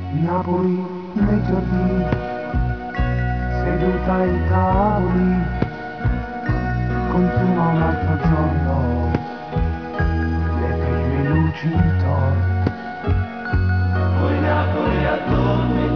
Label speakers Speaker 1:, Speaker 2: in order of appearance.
Speaker 1: Napoli nei giardini, seduta ai tavoli, consuma un altro giorno, le prime luci intorno.
Speaker 2: Poi Napoli a dormire.